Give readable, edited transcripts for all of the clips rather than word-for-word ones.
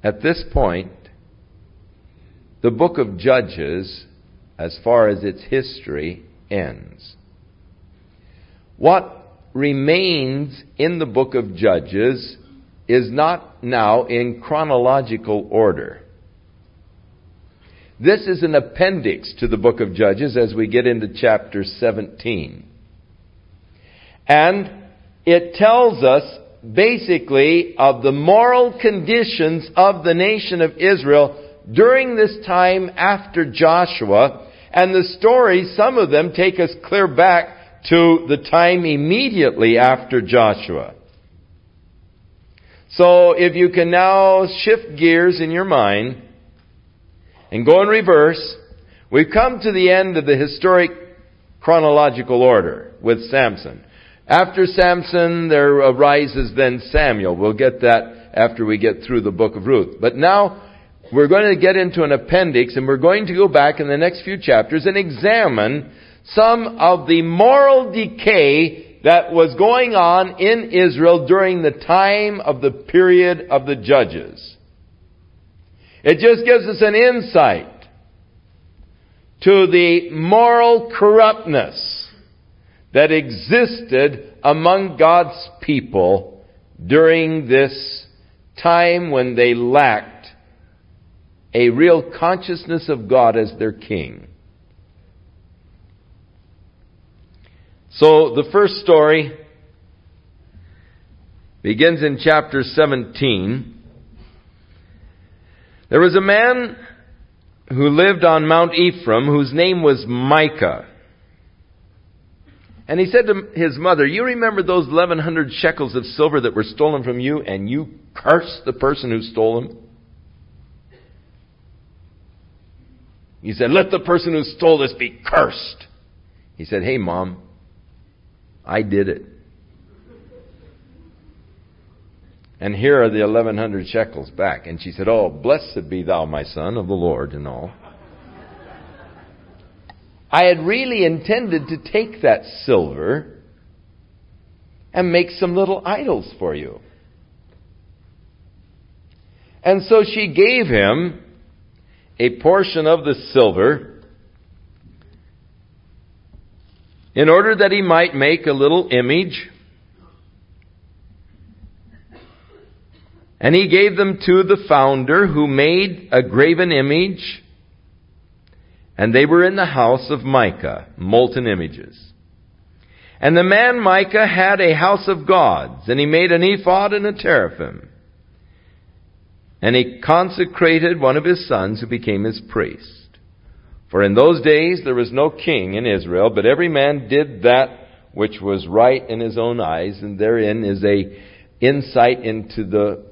at this point, the book of Judges, as far as its history, ends. What remains in the book of Judges is not now in chronological order. This is an appendix to the book of Judges as we get into chapter 17. And it tells us basically of the moral conditions of the nation of Israel during this time after Joshua. And the stories, some of them take us clear back to the time immediately after Joshua. So if you can now shift gears in your mind and go in reverse, we've come to the end of the historic chronological order with Samson. After Samson, there arises then Samuel. We'll get that after we get through the book of Ruth. But now we're going to get into an appendix, and we're going to go back in the next few chapters and examine some of the moral decay that was going on in Israel during the time of the period of the Judges. It just gives us an insight to the moral corruptness that existed among God's people during this time when they lacked a real consciousness of God as their king. So the first story begins in chapter 17. There was a man who lived on Mount Ephraim whose name was Micah. And he said to his mother, "You remember those 1,100 shekels of silver that were stolen from you, and you cursed the person who stole them?" He said, "Let the person who stole this be cursed." He said, "Hey, Mom, I did it. And here are the 1,100 shekels back." And she said, "Oh, blessed be thou, my son, of the Lord," and all. I had really intended to take that silver and make some little idols for you. And so she gave him a portion of the silver in order that he might make a little image. And he gave them to the founder, who made a graven image. And they were in the house of Micah, molten images. And the man Micah had a house of gods, and he made an ephod and a teraphim. And he consecrated one of his sons, who became his priest. For in those days there was no king in Israel, but every man did that which was right in his own eyes. And therein is a insight into the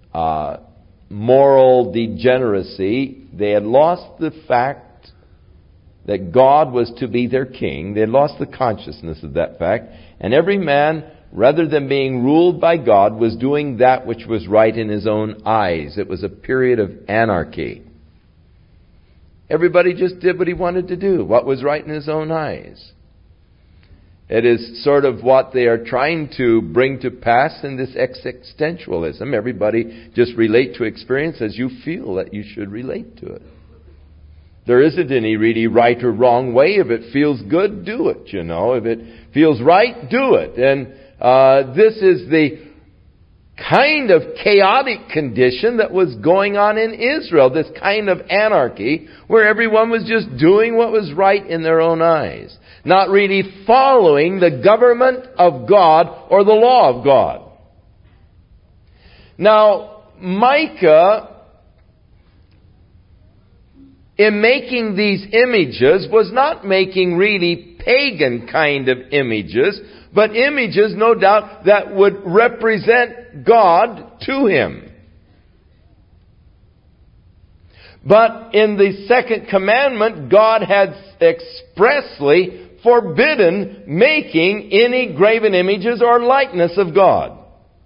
moral degeneracy. They had lost the fact that God was to be their king. They had lost the consciousness of that fact. And every man, rather than being ruled by God, was doing that which was right in his own eyes. It was a period of anarchy. Everybody just did what he wanted to do, what was right in his own eyes. It is sort of what they are trying to bring to pass in this existentialism. Everybody just relate to experience as you feel that you should relate to it. There isn't any really right or wrong way. If it feels good, do it, you know. If it feels right, do it. And this is the kind of chaotic condition that was going on in Israel. This kind of anarchy where everyone was just doing what was right in their own eyes. Not really following the government of God or the law of God. Now, Micah, in making these images, was not making really pagan kind of images, but images, no doubt, that would represent God to him. But in the second commandment, God had expressly forbidden making any graven images or likeness of God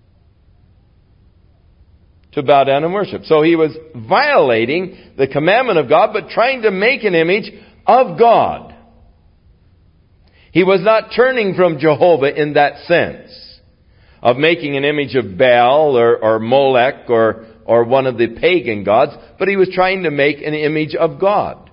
to bow down and worship. So he was violating the commandment of God, but trying to make an image of God. He was not turning from Jehovah in that sense of making an image of Baal or Molech or or one of the pagan gods, but he was trying to make an image of God.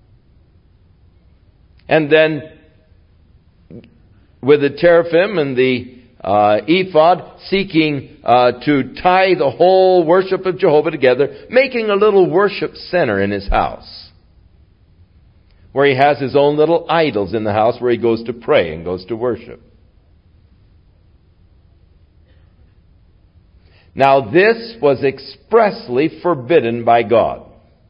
And then with the teraphim and the ephod, seeking to tie the whole worship of Jehovah together, making a little worship center in his house, where he has his own little idols in the house where he goes to pray and goes to worship. Now this was expressly forbidden by God.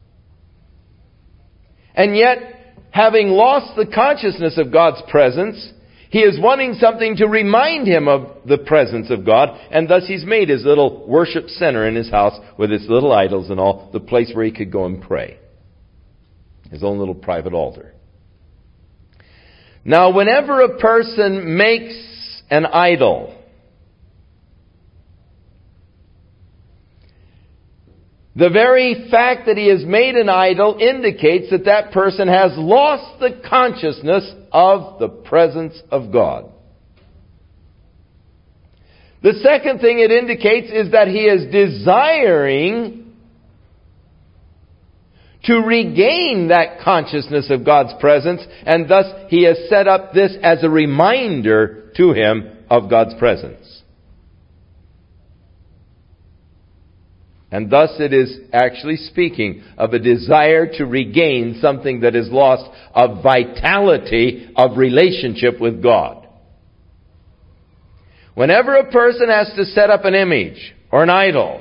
And yet, having lost the consciousness of God's presence, he is wanting something to remind him of the presence of God, and thus he's made his little worship center in his house with its little idols and all, the place where he could go and pray. His own little private altar. Now, whenever a person makes an idol, the very fact that he has made an idol indicates that that person has lost the consciousness of the presence of God. The second thing it indicates is that he is desiring to regain that consciousness of God's presence, and thus he has set up this as a reminder to him of God's presence. And thus it is actually speaking of a desire to regain something that is lost, of vitality of relationship with God. Whenever a person has to set up an image or an idol,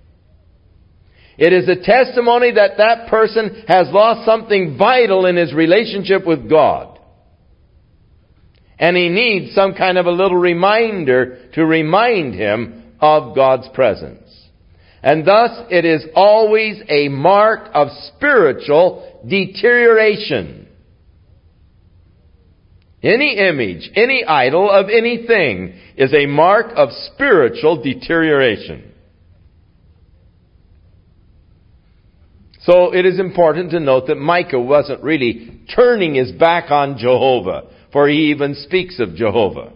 it is a testimony that that person has lost something vital in his relationship with God. And he needs some kind of a little reminder to remind him of God's presence. And thus it is always a mark of spiritual deterioration. Any image, any idol of anything is a mark of spiritual deterioration. So it is important to note that Micah wasn't really turning his back on Jehovah, for he even speaks of Jehovah.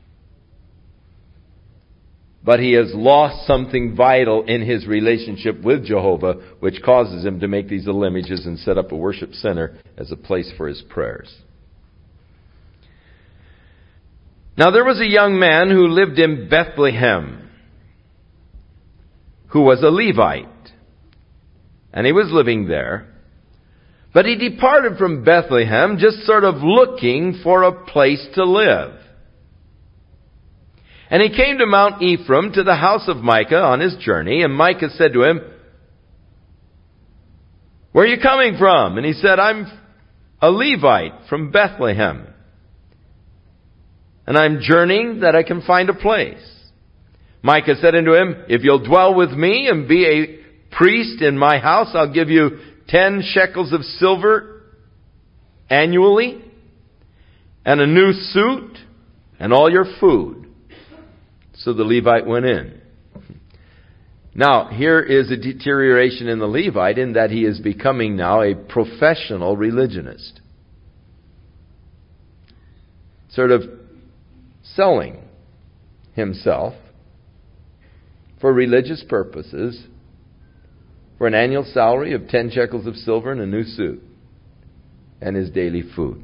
But he has lost something vital in his relationship with Jehovah, which causes him to make these little images and set up a worship center as a place for his prayers. Now there was a young man who lived in Bethlehem, who was a Levite. And he was living there. But he departed from Bethlehem just sort of looking for a place to live. And he came to Mount Ephraim, to the house of Micah on his journey. And Micah said to him, "Where are you coming from?" And he said, "I'm a Levite from Bethlehem. And I'm journeying that I can find a place." Micah said unto him, "If you'll dwell with me and be a priest in my house, I'll give you 10 shekels of silver annually, and a new suit, and all your food." So the Levite went in. Now, here is a deterioration in the Levite in that he is becoming now a professional religionist. Sort of selling himself for religious purposes for an annual salary of 10 shekels of silver and a new suit and his daily food.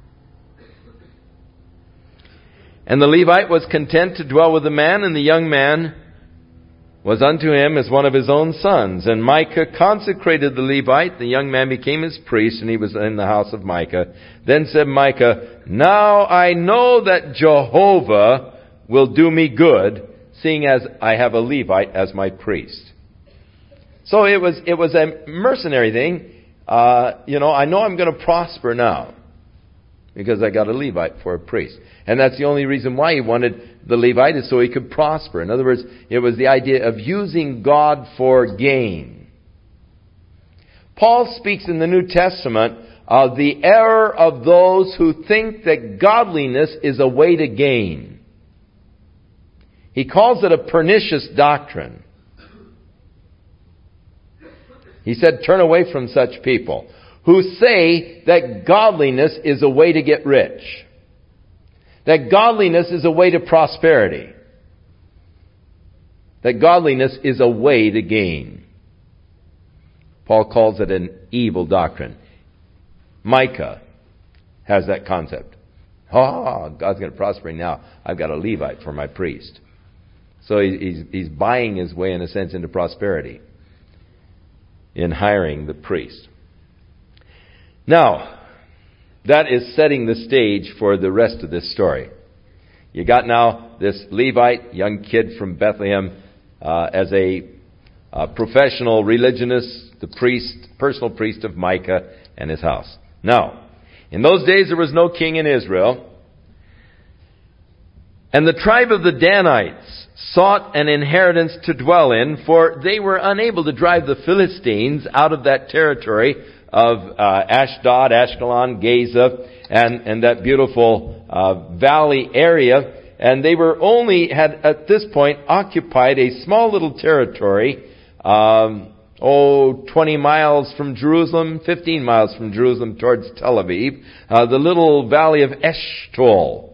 And the Levite was content to dwell with the man, and the young man was unto him as one of his own sons. And Micah consecrated the Levite. The young man became his priest, and he was in the house of Micah. Then said Micah, "Now I know that Jehovah will do me good, seeing as I have a Levite as my priest." So it was a mercenary thing. I know I'm going to prosper now because I got a Levite for a priest. And that's the only reason why he wanted the Levite, is so he could prosper. In other words, it was the idea of using God for gain. Paul speaks in the New Testament of the error of those who think that godliness is a way to gain. He calls it a pernicious doctrine. He said, "Turn away from such people who say that godliness is a way to get rich. That godliness is a way to prosperity. that godliness is a way to gain. Paul calls it an evil doctrine. Micah has that concept. Oh, God's going to prosper me now. I've got a Levite for my priest. So he's buying his way, in a sense, into prosperity in hiring the priest. Now, that is setting the stage for the rest of this story. You got now this Levite, young kid from Bethlehem, as a professional religionist, the priest, personal priest of Micah and his house. Now, in those days there was no king in Israel, and the tribe of the Danites sought an inheritance to dwell in, for they were unable to drive the Philistines out of that territory of Ashdod, Ashkelon, Gaza, and that beautiful valley area. And they had at this point occupied a small little territory, 20 miles from Jerusalem, 15 miles from Jerusalem towards Tel Aviv, the little valley of Eshtaol.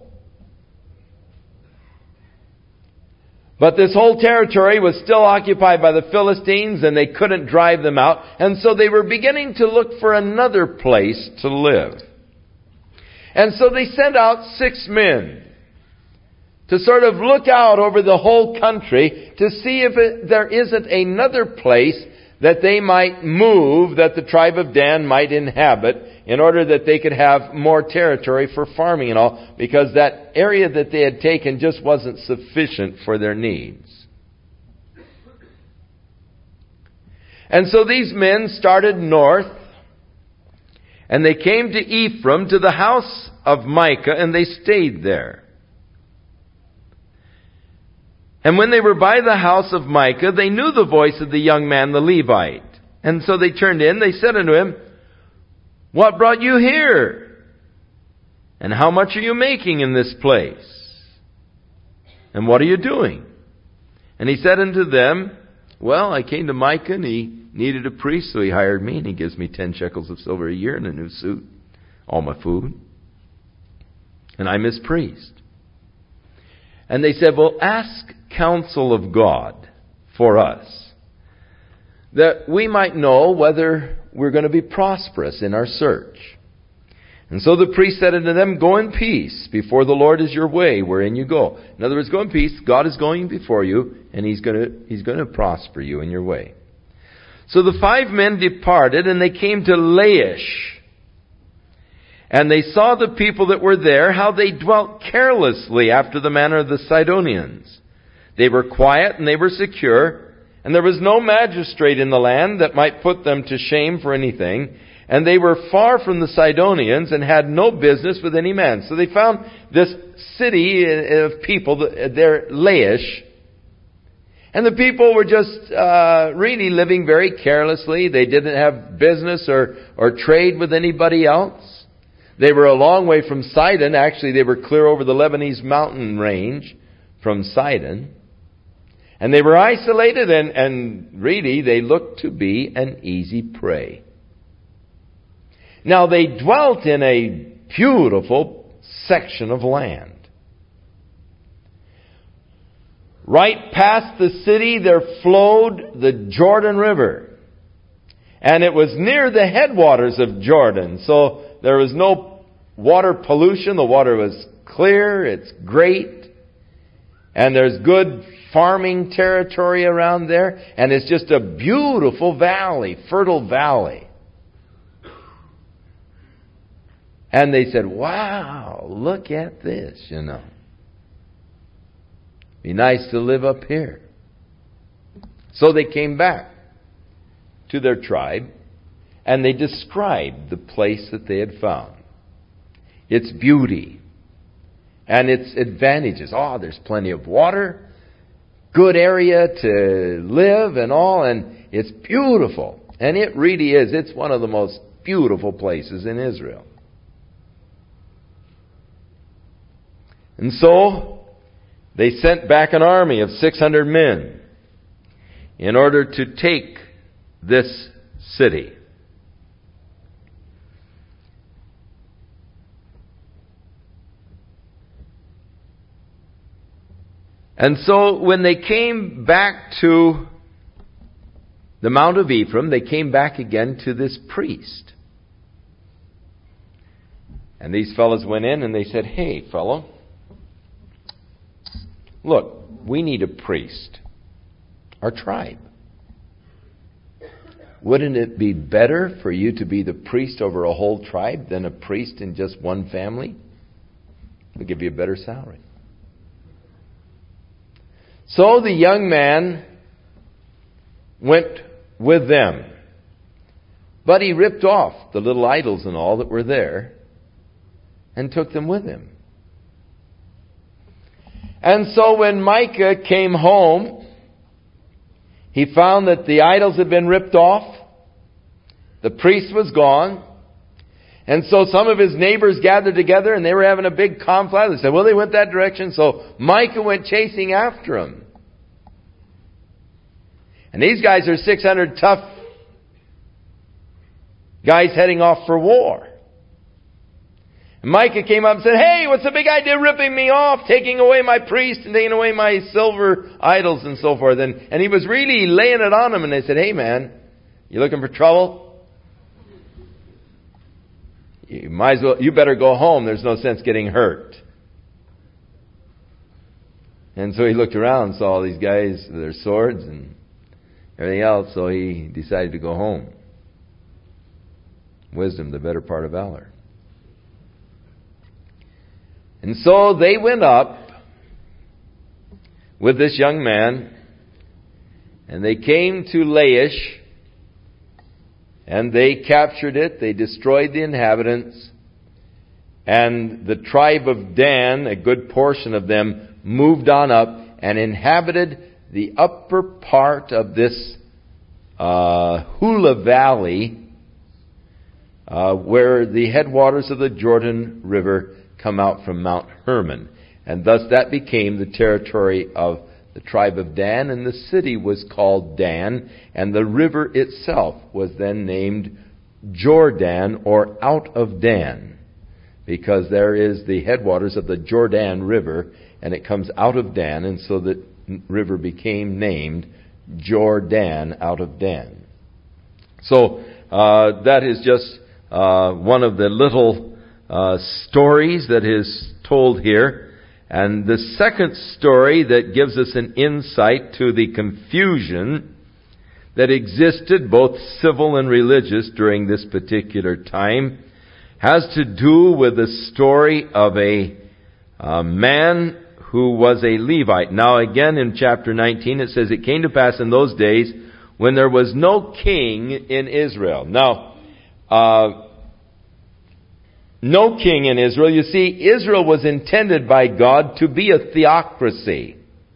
But this whole territory was still occupied by the Philistines, and they couldn't drive them out. And so they were beginning to look for another place to live. And so they sent out 6 men to sort of look out over the whole country to see if there isn't another place that they might move, that the tribe of Dan might inhabit, in order that they could have more territory for farming and all, because that area that they had taken just wasn't sufficient for their needs. And so these men started north, and they came to Ephraim, to the house of Micah, and they stayed there. And when they were by the house of Micah, they knew the voice of the young man, the Levite. And so they turned in, they said unto him, "What brought you here? And how much are you making in this place? And what are you doing?" And he said unto them, "Well, I came to Micah, and he needed a priest, so he hired me, and he gives me 10 shekels of silver a year and a new suit, all my food. And I'm his priest." And they said, "Well, ask counsel of God for us, that we might know whether we're going to be prosperous in our search." And so the priest said unto them, "Go in peace, before the Lord is your way, wherein you go." In other words, go in peace. God is going before you, and He's going to prosper you in your way. So the 5 men departed, and they came to Laish. And they saw the people that were there, how they dwelt carelessly after the manner of the Sidonians. They were quiet and they were secure, and there was no magistrate in the land that might put them to shame for anything. And they were far from the Sidonians and had no business with any man. So they found this city of people there, Laish. And the people were just really living very carelessly. They didn't have business or trade with anybody else. They were a long way from Sidon. Actually, they were clear over the Lebanese mountain range from Sidon. And they were isolated, and really they looked to be an easy prey. Now they dwelt in a beautiful section of land. Right past the city there flowed the Jordan River. And it was near the headwaters of Jordan. So there was no water pollution. The water was clear. It's great. And there's good farming territory around there. And it's just a beautiful valley, fertile valley. And they said, "Wow, look at this, Be nice to live up here." So they came back to their tribe, and they described the place that they had found. Its beauty and its advantages. There's plenty of water, good area to live and all, and it's beautiful. And it really is. It's one of the most beautiful places in Israel. And so they sent back an army of 600 men in order to take this city. And so when they came back to the Mount of Ephraim, they came back again to this priest. And these fellows went in and they said, "Hey, fellow, look, we need a priest. Our tribe. Wouldn't it be better for you to be the priest over a whole tribe than a priest in just one family? We'll give you a better salary." So the young man went with them. But he ripped off the little idols and all that were there and took them with him. And so when Micah came home, he found that the idols had been ripped off. The priest was gone. And so some of his neighbors gathered together and they were having a big conflict. They said, well, they went that direction. So Micah went chasing after them. And these guys are 600 tough guys heading off for war. And Micah came up and said, "Hey, what's the big idea ripping me off, taking away my priest and taking away my silver idols and so forth?" And he was really laying it on them. And they said, "Hey man, you looking for trouble? You better go home. There's no sense getting hurt." And so he looked around and saw all these guys with their swords and everything else, so he decided to go home. Wisdom, the better part of valor. And so they went up with this young man, and they came to Laish, and they captured it. They destroyed the inhabitants, and the tribe of Dan, a good portion of them, moved on up and inhabited the upper part of this Hula Valley, where the headwaters of the Jordan River come out from Mount Hermon. And thus that became the territory of the tribe of Dan, and the city was called Dan, and the river itself was then named Jordan, or out of Dan, because there is the headwaters of the Jordan River, and it comes out of Dan, and so the river became named Jordan, out of Dan. So that is just one of the little stories that is told here. And the second story that gives us an insight to the confusion that existed, both civil and religious, during this particular time, has to do with the story of a man who was a Levite. Now again in chapter 19 it says, "It came to pass in those days when there was no king in Israel." Now, no king in Israel. You see, Israel was intended by God to be a theocracy.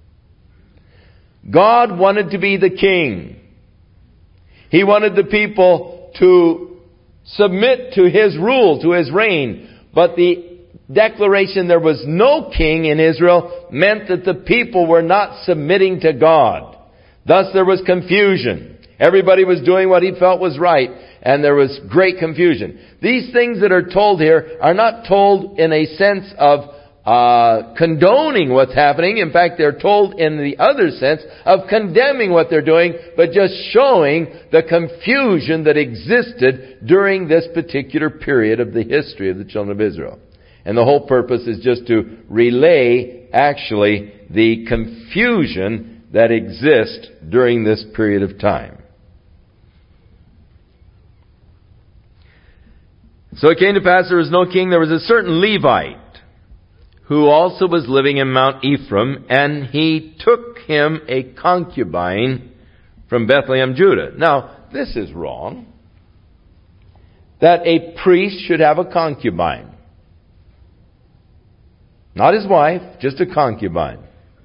God wanted to be the king. He wanted the people to submit to His rule, to His reign. But the declaration there was no king in Israel meant that the people were not submitting to God. Thus there was confusion. Everybody was doing what he felt was right, and there was great confusion. These things that are told here are not told in a sense of condoning what's happening. In fact, they're told in the other sense of condemning what they're doing, but just showing the confusion that existed during this particular period of the history of the children of Israel. And the whole purpose is just to relay, actually, the confusion that exists during this period of time. So it came to pass there was no king. There was a certain Levite who also was living in Mount Ephraim, and he took him a concubine from Bethlehem, Judah. Now, this is wrong. That a priest should have a concubine. Not his wife, just a concubine.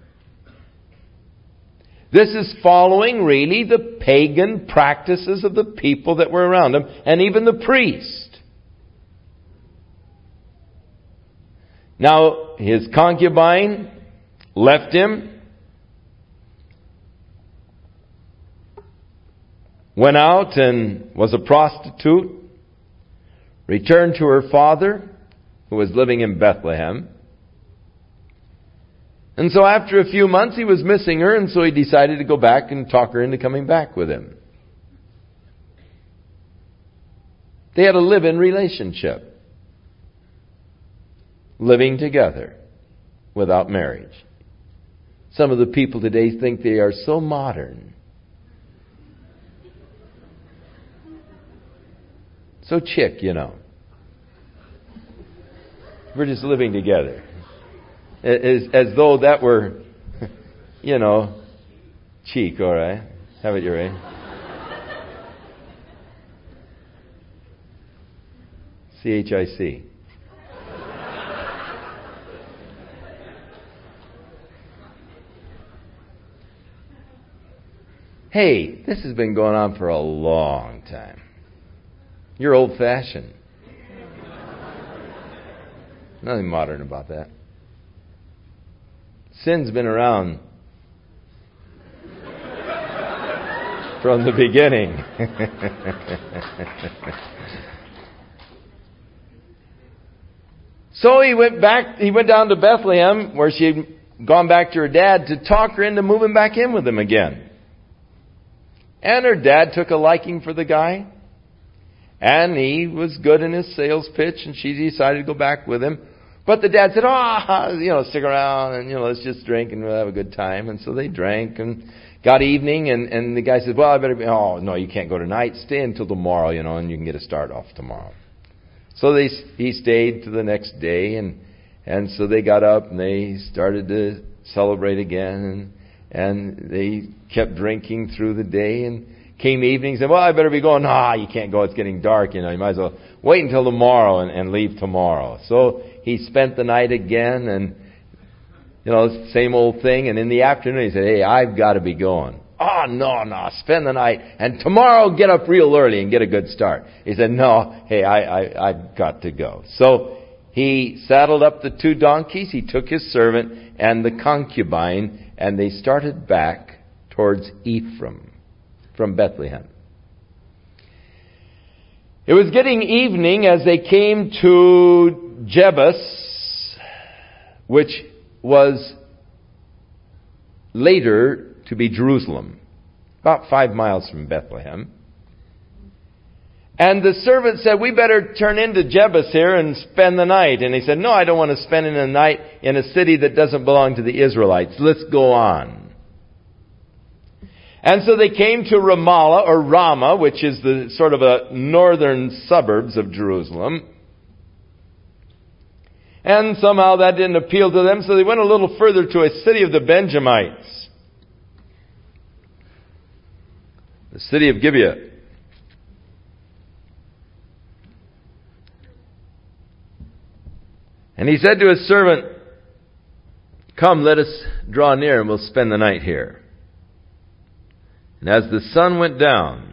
This is following really the pagan practices of the people that were around him, and even the priest. Now, his concubine left him, went out and was a prostitute, returned to her father, who was living in Bethlehem. And so after a few months, he was missing her, and so he decided to go back and talk her into coming back with him. They had a live-in relationship, living together without marriage. Some of the people today think they are so modern, so chic, you know. We're just living together. As though that were, you know, cheek, all right? Have it your way. CHIC. Hey, this has been going on for a long time. You're old-fashioned. Nothing modern about that. Sin's been around from the beginning. So he went down to Bethlehem, where she had gone back to her dad, to talk her into moving back in with him again. And her dad took a liking for the guy. And he was good in his sales pitch, and she decided to go back with him. But the dad said, stick around, and, let's just drink and we'll have a good time. And so they drank and got evening, and the guy said, well, I better be, oh, no, you can't go tonight. Stay until tomorrow, and you can get a start off tomorrow. So he stayed to the next day, and so they got up and they started to celebrate again, and they kept drinking through the day, and came evening, said, well, I better be going. You can't go, it's getting dark, you might as well wait until tomorrow and leave tomorrow. So he spent the night again, and, same old thing, and in the afternoon he said, hey, I've got to be going. Oh, no, spend the night, and tomorrow get up real early and get a good start. He said, no, hey, I've got to go. So he saddled up the 2 donkeys, he took his servant and the concubine, and they started back towards Ephraim from Bethlehem. It was getting evening as they came to Jebus, which was later to be Jerusalem, about 5 miles from Bethlehem. And the servant said, we better turn into Jebus here and spend the night. And he said, no, I don't want to spend the night in a city that doesn't belong to the Israelites. Let's go on. And so they came to Ramallah, or Ramah, which is the sort of a northern suburbs of Jerusalem. And somehow that didn't appeal to them, so they went a little further to a city of the Benjamites. The city of Gibeah. And he said to his servant, come, let us draw near and we'll spend the night here. And as the sun went down,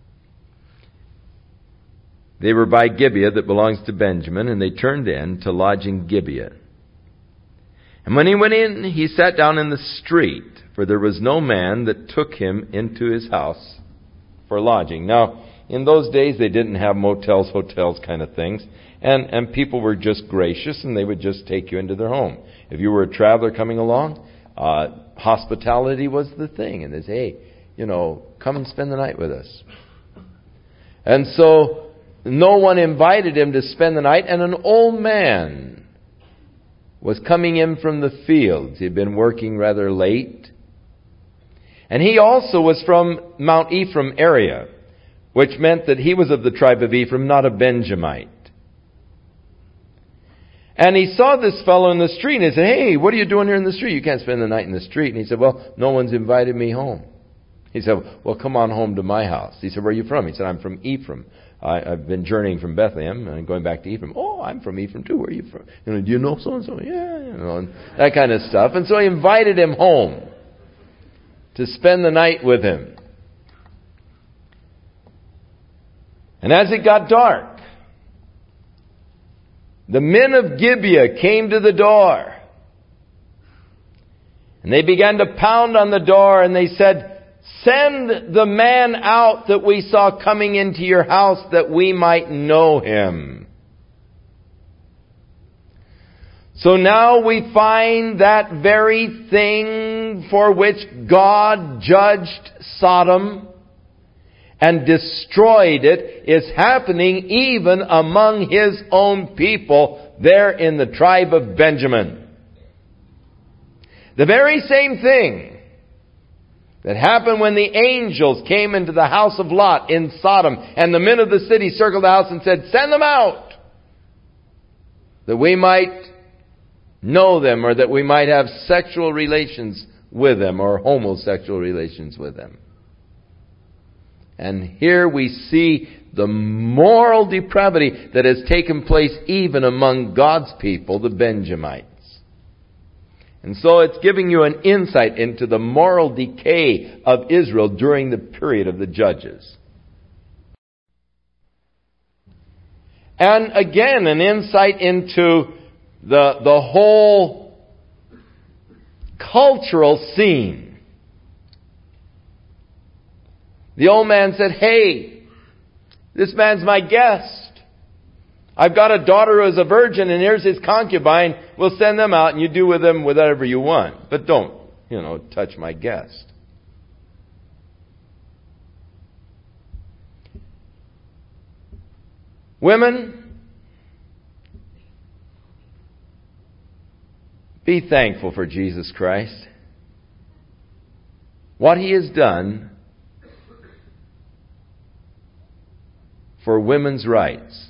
they were by Gibeah that belongs to Benjamin, and they turned in to lodge in Gibeah. And when he went in, he sat down in the street, for there was no man that took him into his house for lodging. Now, in those days, they didn't have motels, hotels kind of things. And people were just gracious, and they would just take you into their home. If you were a traveler coming along, hospitality was the thing. And they say, hey, come and spend the night with us. And so, no one invited him to spend the night. And an old man was coming in from the fields. He had been working rather late. And he also was from Mount Ephraim area, which meant that he was of the tribe of Ephraim, not a Benjamite. And he saw this fellow in the street, and he said, hey, what are you doing here in the street? You can't spend the night in the street. And he said, well, no one's invited me home. He said, well, come on home to my house. He said, where are you from? He said, I'm from Ephraim. I've been journeying from Bethlehem and going back to Ephraim. Oh, I'm from Ephraim too. Where are you from? Do you know so-and-so? Yeah, and that kind of stuff. And so he invited him home to spend the night with him. And as it got dark, the men of Gibeah came to the door. And they began to pound on the door, and they said, send the man out that we saw coming into your house, that we might know him. So now we find that very thing for which God judged Sodom and destroyed it is happening even among His own people there in the tribe of Benjamin. The very same thing that happened when the angels came into the house of Lot in Sodom, and the men of the city circled the house and said, "Send them out, that we might know them, or that we might have sexual relations with them, or homosexual relations with them." And here we see the moral depravity that has taken place even among God's people, the Benjamites. And so it's giving you an insight into the moral decay of Israel during the period of the Judges. And again, an insight into the whole cultural scene. The old man said, "Hey, this man's my guest. I've got a daughter who is a virgin, and here's his concubine. We'll send them out, and you do with them whatever you want. But don't, touch my guest." Women, be thankful for Jesus Christ. What He has done for women's rights.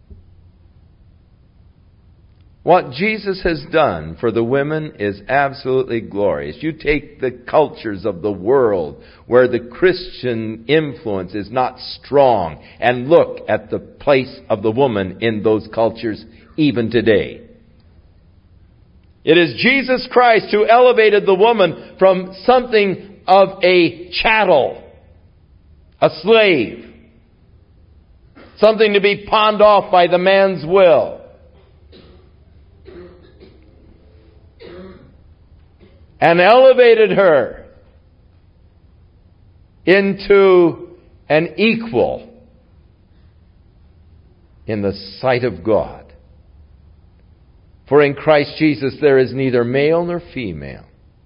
What Jesus has done for the women is absolutely glorious. You take the cultures of the world where the Christian influence is not strong and look at the place of the woman in those cultures even today. It is Jesus Christ who elevated the woman from something of a chattel, a slave, something to be pawned off by the man's will, and elevated her into an equal in the sight of God. For in Christ Jesus there is neither male nor female.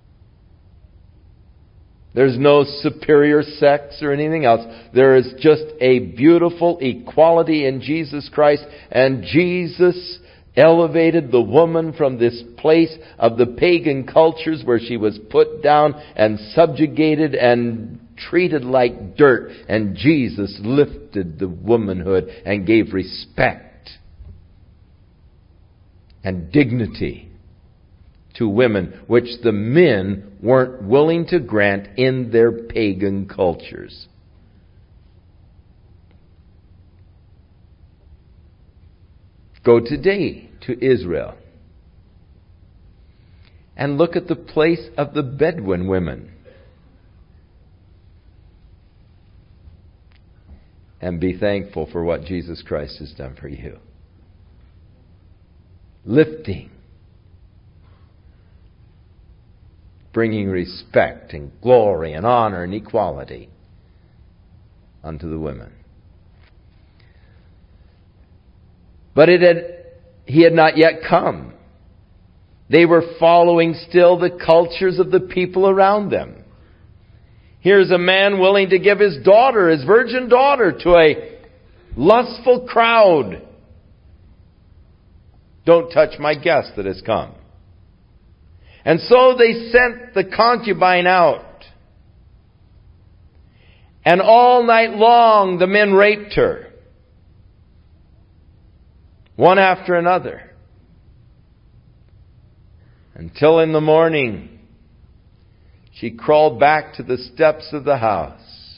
There's no superior sex or anything else. There is just a beautiful equality in Jesus Christ. And Jesus elevated the woman from this place of the pagan cultures where she was put down and subjugated and treated like dirt. And Jesus lifted the womanhood and gave respect and dignity to women, which the men weren't willing to grant in their pagan cultures. Go today to Israel and look at the place of the Bedouin women and be thankful for what Jesus Christ has done for you. Lifting, bringing respect and glory and honor and equality unto the women. But he had not yet come. They were following still the cultures of the people around them. Here's a man willing to give his daughter, his virgin daughter, to a lustful crowd. Don't touch my guest that has come. And so they sent the concubine out. And all night long the men raped her, one after another, until in the morning she crawled back to the steps of the house,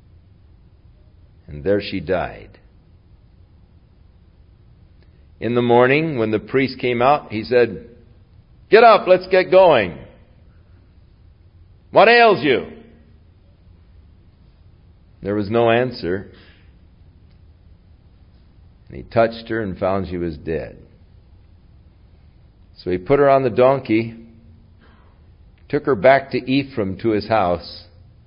and there she died. In the morning, when the priest came out, he said, "Get up, let's get going. What ails you?" There was no answer. And he touched her and found she was dead. So he put her on the donkey, took her back to Ephraim to his house,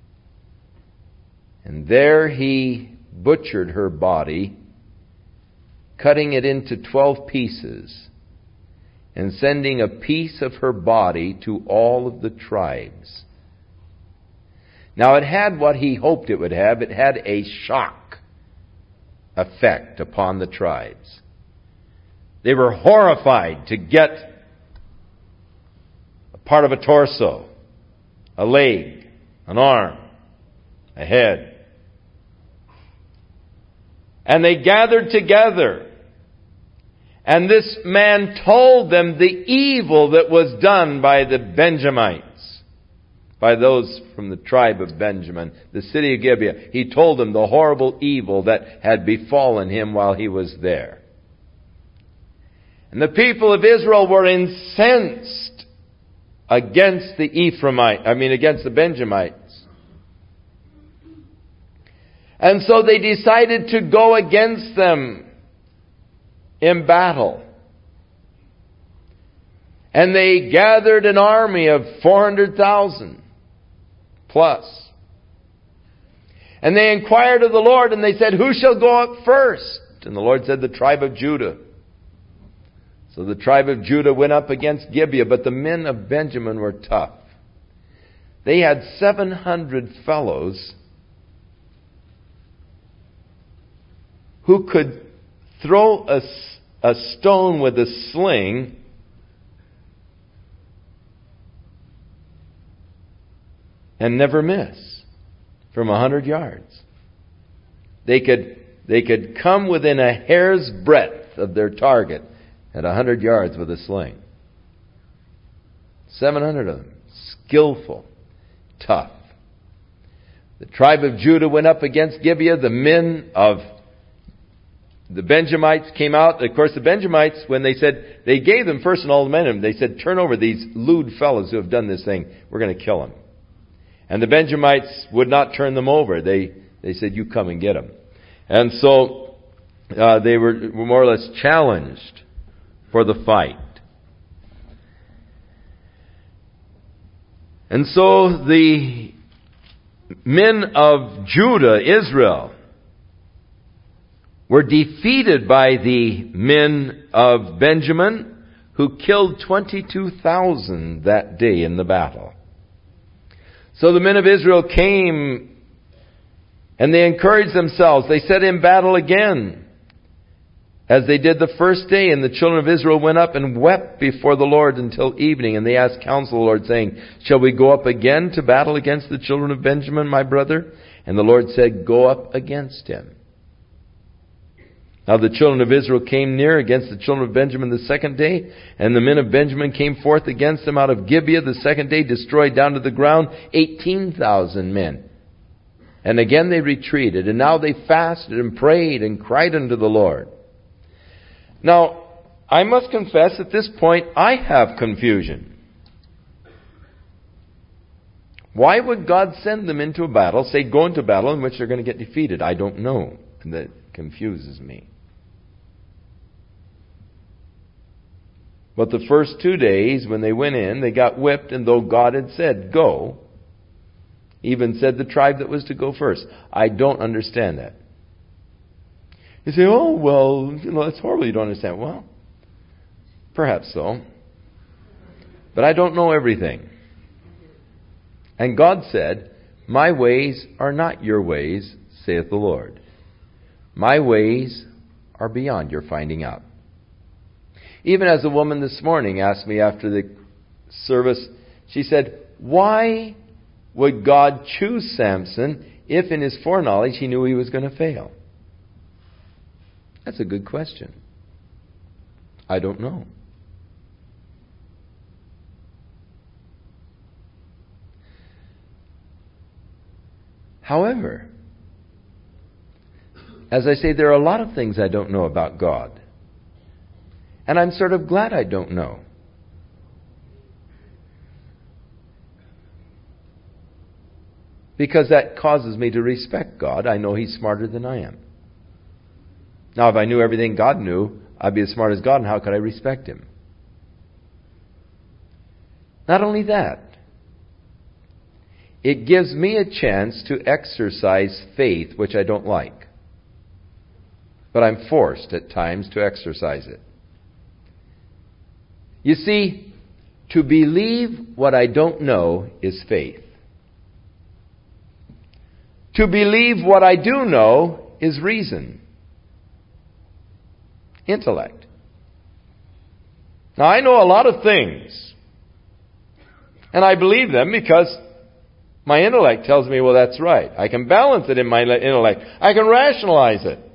and there he butchered her body, cutting it into 12 pieces, and sending a piece of her body to all of the tribes. Now it had what he hoped it would have. It had a shock effect upon the tribes. They were horrified to get a part of a torso, a leg, an arm, a head. And they gathered together. And this man told them the evil that was done by the Benjamites, by those from the tribe of Benjamin, the city of Gibeah. He told them the horrible evil that had befallen him while he was there. And the people of Israel were incensed against against the Benjamites. And so they decided to go against them in battle. And they gathered an army of 400,000 plus. And they inquired of the Lord, and they said, "Who shall go up first?" And the Lord said, "The tribe of Judah." So the tribe of Judah went up against Gibeah, but the men of Benjamin were tough. They had 700 fellows who could throw a stone with a sling and never miss from 100 yards. They could come within a hair's breadth of their target at 100 yards with a sling. 700 of them. Skillful. Tough. The tribe of Judah went up against Gibeah. The men of the Benjamites came out. Of course, the Benjamites, when they said, they gave them first and all the men, they said, "Turn over these lewd fellows who have done this thing. We're going to kill them." And the Benjamites would not turn them over. They said, "You come and get them." And so they were more or less challenged for the fight. And so the men of Judah, Israel, were defeated by the men of Benjamin, who killed 22,000 that day in the battle. So the men of Israel came and they encouraged themselves. They set in battle again, as they did the first day. And the children of Israel went up and wept before the Lord until evening. And they asked counsel of the Lord, saying, "Shall we go up again to battle against the children of Benjamin, my brother?" And the Lord said, "Go up against him." Now the children of Israel came near against the children of Benjamin the second day, and the men of Benjamin came forth against them out of Gibeah the second day, destroyed down to the ground 18,000 men. And again they retreated, and now they fasted and prayed and cried unto the Lord. Now, I must confess at this point, I have confusion. Why would God send them into a battle, say go into battle in which they're going to get defeated? I don't know. That confuses me. But the first 2 days when they went in, they got whipped, and though God had said, go, even said the tribe that was to go first. I don't understand that. You say, "Oh, well, that's horrible, you don't understand." Well, perhaps so. But I don't know everything. And God said, "My ways are not your ways, saith the Lord. My ways are beyond your finding out." Even as a woman this morning asked me after the service, she said, "Why would God choose Samson if in his foreknowledge he knew he was going to fail?" That's a good question. I don't know. However, as I say, there are a lot of things I don't know about God. And I'm sort of glad I don't know. Because that causes me to respect God. I know He's smarter than I am. Now, if I knew everything God knew, I'd be as smart as God, and how could I respect Him? Not only that, it gives me a chance to exercise faith, which I don't like. But I'm forced at times to exercise it. You see, to believe what I don't know is faith. To believe what I do know is reason. Intellect. Now, I know a lot of things. And I believe them because my intellect tells me, well, that's right. I can balance it in my intellect. I can rationalize it.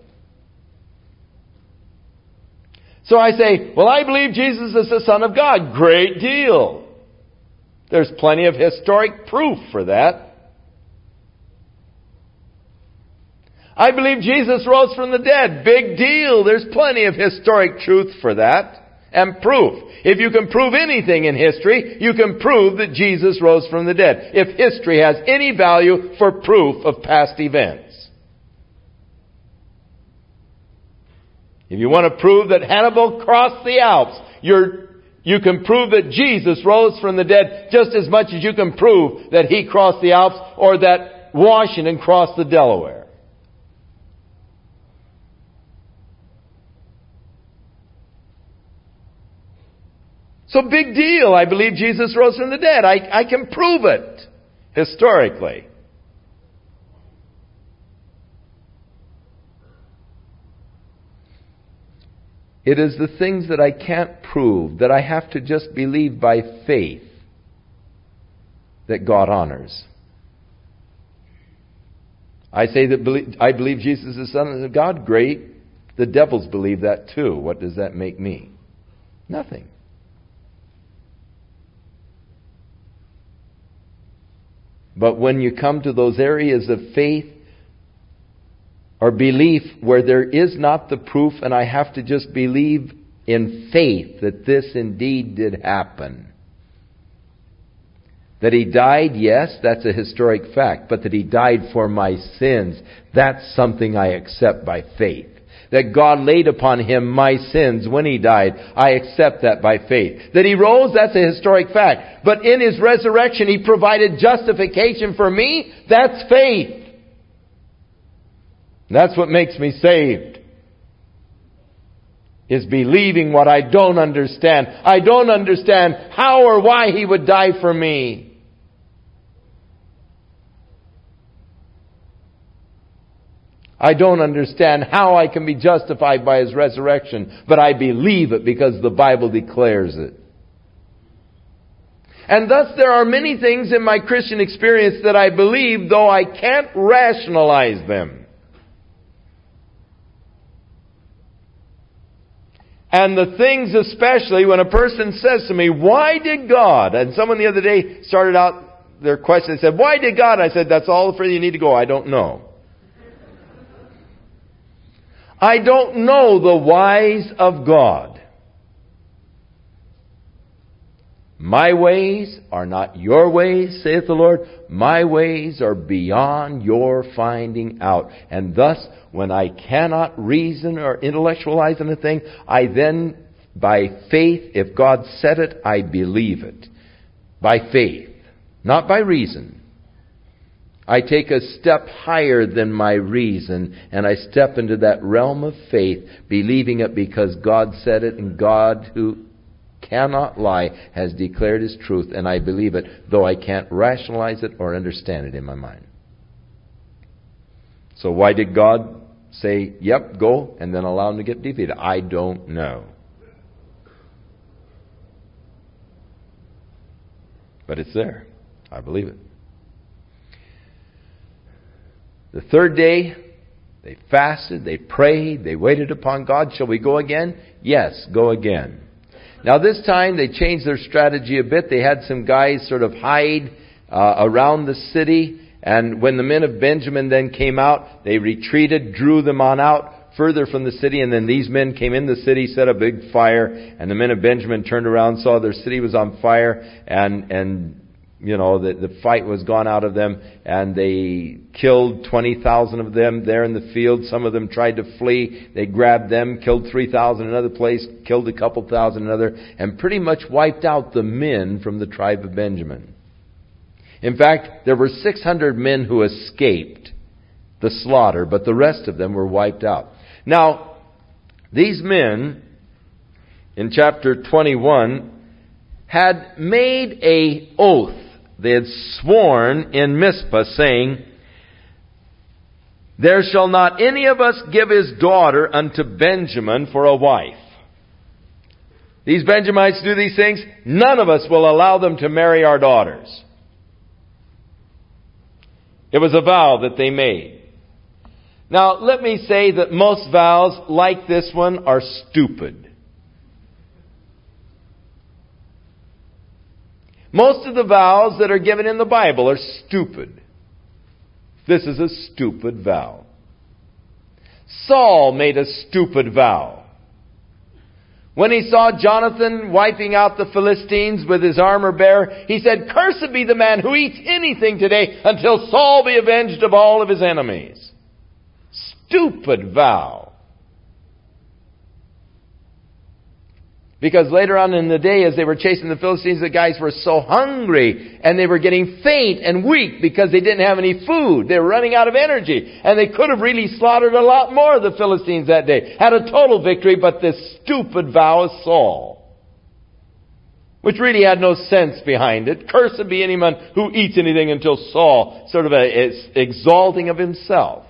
So I say, well, I believe Jesus is the Son of God. Great deal. There's plenty of historic proof for that. I believe Jesus rose from the dead. Big deal. There's plenty of historic truth for that. And proof. If you can prove anything in history, you can prove that Jesus rose from the dead. If history has any value for proof of past events. If you want to prove that Hannibal crossed the Alps, you can prove that Jesus rose from the dead just as much as you can prove that he crossed the Alps or that Washington crossed the Delaware. So big deal. I believe Jesus rose from the dead. I can prove it historically. It is the things that I can't prove, that I have to just believe by faith, that God honors. I say that I believe Jesus is the Son of God. Great. The devils believe that too. What does that make me? Nothing. But when you come to those areas of faith or belief where there is not the proof and I have to just believe in faith that this indeed did happen. That he died, yes, that's a historic fact. But that he died for my sins, that's something I accept by faith. That God laid upon him my sins when he died, I accept that by faith. That he rose, that's a historic fact. But in his resurrection, he provided justification for me, that's faith. That's what makes me saved. Is believing what I don't understand. I don't understand how or why he would die for me. I don't understand how I can be justified by his resurrection, but I believe it because the Bible declares it. And thus there are many things in my Christian experience that I believe, though I can't rationalize them. And the things especially when a person says to me, why did God? And someone the other day started out their question and said, why did God? I said, that's all for you need to go. I don't know. I don't know the whys of God. My ways are not your ways, saith the Lord. My ways are beyond your finding out. And thus, when I cannot reason or intellectualize anything, I then, by faith, if God said it, I believe it. By faith, not by reason. I take a step higher than my reason, and I step into that realm of faith, believing it because God said it, and God, who cannot lie, has declared His truth, and I believe it, though I can't rationalize it or understand it in my mind. So why did God say, yep, go, and then allow him to get defeated? I don't know. But it's there. I believe it. The third day, they fasted, they prayed, they waited upon God. Shall we go again? Yes, go again. Now this time they changed their strategy a bit. They had some guys sort of hide around the city. And when the men of Benjamin then came out, they retreated, drew them on out further from the city. And then these men came in the city, set a big fire. And the men of Benjamin turned around, saw their city was on fire. And you know, the fight was gone out of them, and they killed 20,000 of them there in the field. Some of them tried to flee. They grabbed them, killed 3,000 in another place, killed a couple thousand in another, and pretty much wiped out the men from the tribe of Benjamin. In fact, there were 600 men who escaped the slaughter, but the rest of them were wiped out. Now, these men, in chapter 21, had made a oath. They had sworn in Mizpah, saying, "There shall not any of us give his daughter unto Benjamin for a wife." These Benjamites do these things. None of us will allow them to marry our daughters. It was a vow that they made. Now, let me say that most vows like this one are stupid. Most of the vows that are given in the Bible are stupid. This is a stupid vow. Saul made a stupid vow. When he saw Jonathan wiping out the Philistines with his armor bearer, he said, "Cursed be the man who eats anything today until Saul be avenged of all of his enemies." Stupid vow. Because later on in the day, as they were chasing the Philistines, the guys were so hungry and they were getting faint and weak because they didn't have any food. They were running out of energy. And they could have really slaughtered a lot more of the Philistines that day. Had a total victory, but this stupid vow of Saul, which really had no sense behind it. Cursed be anyone who eats anything until Saul, sort of a exalting of himself.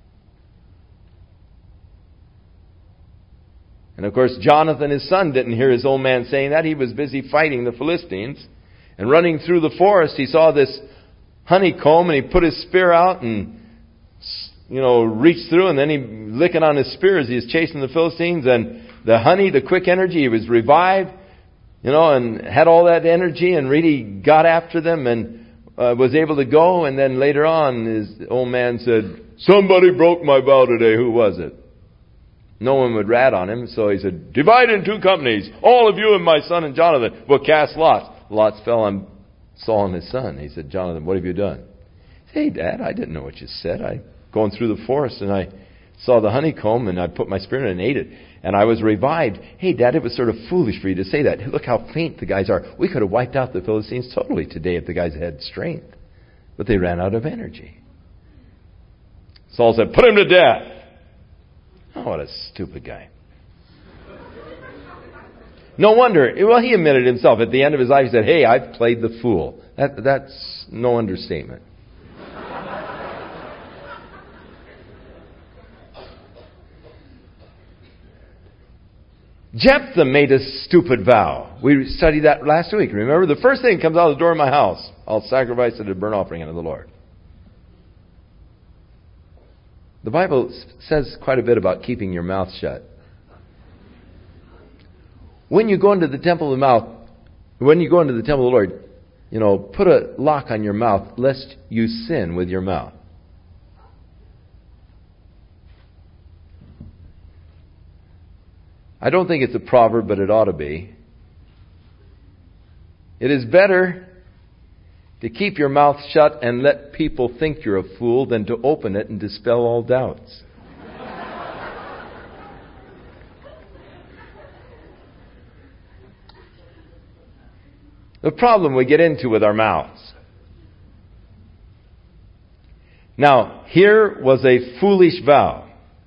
And of course, Jonathan, his son, didn't hear his old man saying that. He was busy fighting the Philistines. And running through the forest, he saw this honeycomb, and he put his spear out and, reached through, and then he licking on his spear as he was chasing the Philistines. And the honey, the quick energy, he was revived, and had all that energy and really got after them and was able to go. And then later on, his old man said, "Somebody broke my vow today. Who was it?" No one would rat on him, so he said, "Divide in 2 companies. All of you and my son and Jonathan will cast lots." Lots fell on Saul and his son. He said, "Jonathan, what have you done?" "Hey, Dad, I didn't know what you said. I going through the forest and I saw the honeycomb and I put my spear in and ate it. And I was revived." "Hey, Dad, it was sort of foolish for you to say that. Look how faint the guys are. We could have wiped out the Philistines totally today if the guys had strength. But they ran out of energy." Saul said, "Put him to death." Oh, what a stupid guy. No wonder. Well, he admitted himself. At the end of his life, he said, "Hey, I've played the fool." That's no understatement. Jephthah made a stupid vow. We studied that last week. Remember? The first thing that comes out of the door of my house, I'll sacrifice it as a burnt offering unto the Lord. The Bible says quite a bit about keeping your mouth shut. When you go into the temple of the Lord, put a lock on your mouth lest you sin with your mouth. I don't think it's a proverb, but it ought to be. It is better to keep your mouth shut and let people think you're a fool than to open it and dispel all doubts. The problem we get into with our mouths. Now, here was a foolish vow.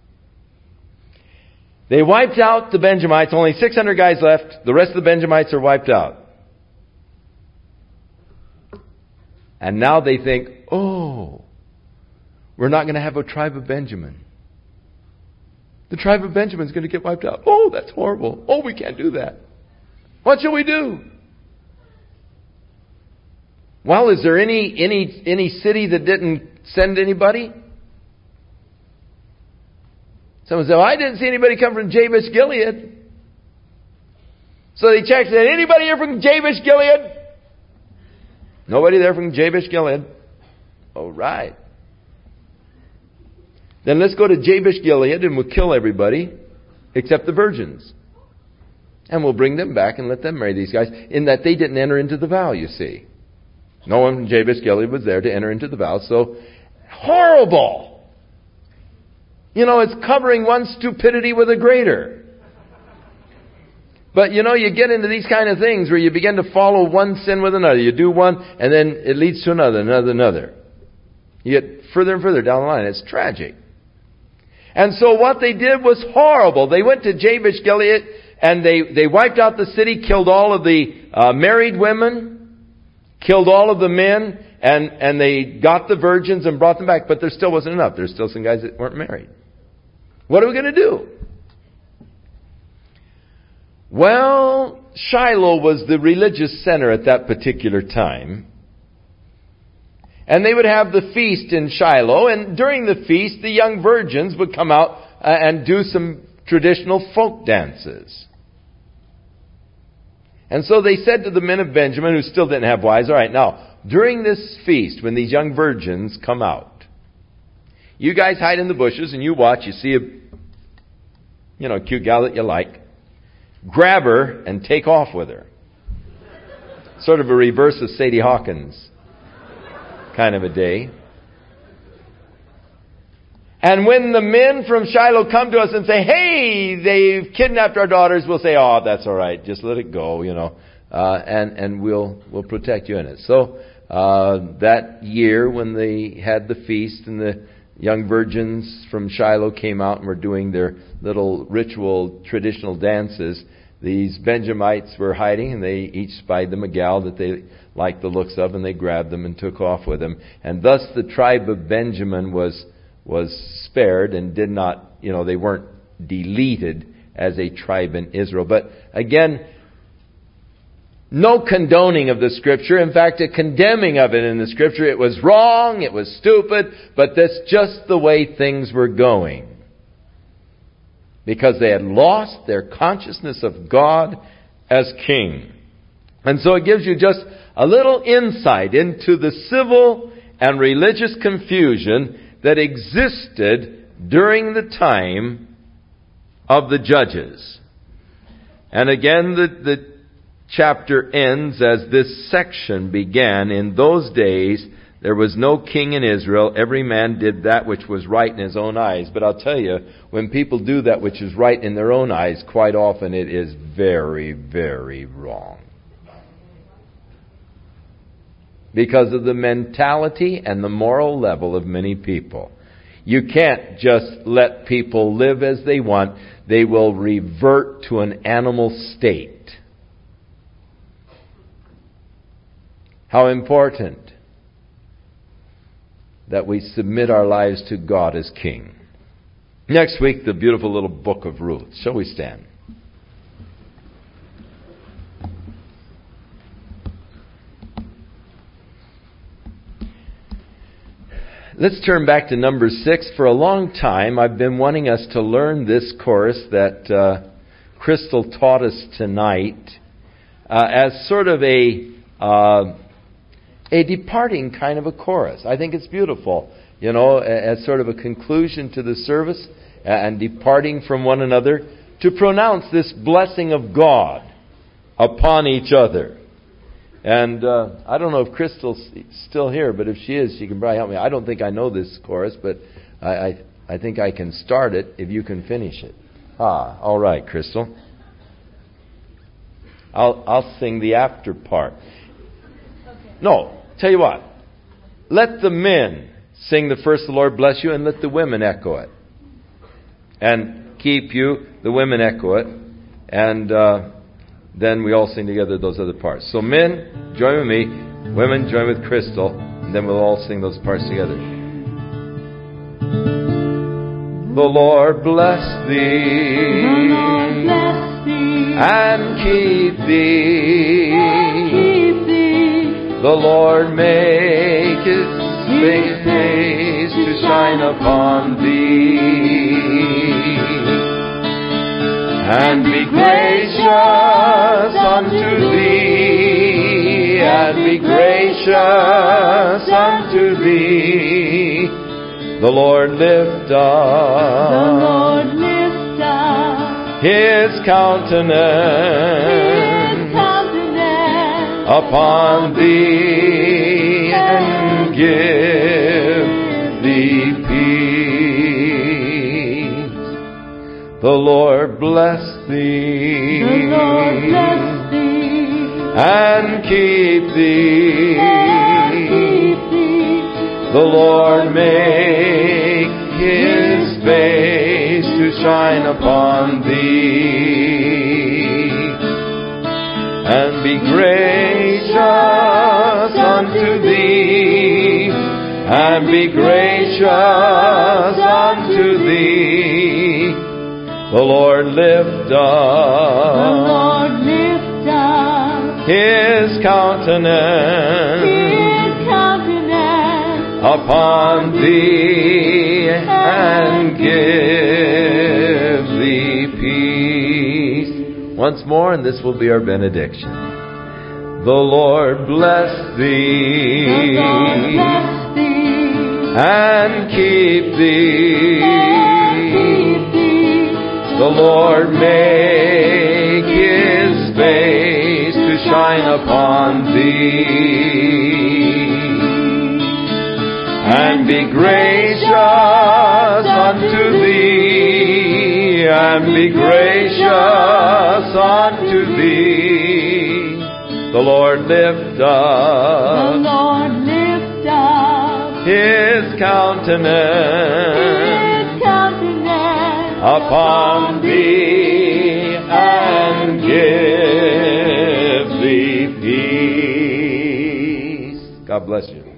They wiped out the Benjamites. Only 600 guys left. The rest of the Benjamites are wiped out. And now they think, "Oh, we're not going to have a tribe of Benjamin. The tribe of Benjamin is going to get wiped out. Oh, that's horrible. Oh, we can't do that. What shall we do?" Well, is there any city that didn't send anybody? Someone said, "Well, I didn't see anybody come from Jabesh Gilead." So they checked, said, "Anybody here from Jabesh Gilead?" Nobody there from Jabesh Gilead. All right. Then let's go to Jabesh Gilead and we'll kill everybody except the virgins. And we'll bring them back and let them marry these guys, in that they didn't enter into the vow, you see. No one from Jabesh Gilead was there to enter into the vow. So, horrible. It's covering one stupidity with a greater. But you get into these kind of things where you begin to follow one sin with another. You do one, and then it leads to another. You get further and further down the line. It's tragic. And so what they did was horrible. They went to Jabesh Gilead and they wiped out the city, killed all of the married women, killed all of the men, and they got the virgins and brought them back. But there still wasn't enough. There's still some guys that weren't married. What are we going to do? Well, Shiloh was the religious center at that particular time. And they would have the feast in Shiloh. And during the feast, the young virgins would come out and do some traditional folk dances. And so they said to the men of Benjamin, who still didn't have wives, all right, now, during this feast, when these young virgins come out, you guys hide in the bushes and you watch. You see a cute gal that you like. Grab her and take off with her. Sort of a reverse of Sadie Hawkins kind of a day. And when the men from Shiloh come to us and say, hey, they've kidnapped our daughters, we'll say, oh, that's all right. Just let it go, and we'll protect you in it. So that year when they had the feast and the young virgins from Shiloh came out and were doing their little ritual traditional dances, these Benjamites were hiding, and they each spied them a gal that they liked the looks of, and they grabbed them and took off with them. And thus the tribe of Benjamin was spared and did not, they weren't deleted as a tribe in Israel. But again, no condoning of the Scripture. In fact, a condemning of it in the Scripture. It was wrong, it was stupid, but that's just the way things were going. Because they had lost their consciousness of God as King. And so it gives you just a little insight into the civil and religious confusion that existed during the time of the judges. And again, the chapter ends as this section began. In those days, there was no king in Israel. Every man did that which was right in his own eyes. But I'll tell you, when people do that which is right in their own eyes, quite often it is very, very wrong. Because of the mentality and the moral level of many people. You can't just let people live as they want. They will revert to an animal state. How important that we submit our lives to God as King. Next week, the beautiful little book of Ruth. Shall we stand? Let's turn back to number 6. For a long time, I've been wanting us to learn this chorus that Crystal taught us tonight as sort of a departing kind of a chorus. I think it's beautiful, as sort of a conclusion to the service and departing from one another to pronounce this blessing of God upon each other. And I don't know if Crystal's still here, but if she is, she can probably help me. I don't think I know this chorus, but I think I can start it if you can finish it. All right, Crystal. I'll sing the after part. No, tell you what. Let the men sing the first, the Lord bless you, and let the women echo it. And keep you, the women echo it. And then we all sing together those other parts. So men, join with me. Women, join with Crystal. And then we'll all sing those parts together. The Lord bless thee. The Lord bless thee. And keep thee. The Lord make His face to shine upon thee, and be gracious unto thee, and be gracious unto thee. The Lord lift up His countenance upon thee, and give thee peace. The Lord bless thee. The Lord bless thee. And keep thee. The Lord make His face to shine upon thee, gracious unto thee, and be gracious unto thee. The Lord lift up His countenance upon thee, and give thee peace. Once more, and this will be our benediction. The Lord bless thee, and keep thee. The Lord make His face to shine upon thee, and be gracious unto thee, and be gracious unto thee. The Lord lift up His countenance upon thee, and give thee peace. God bless you.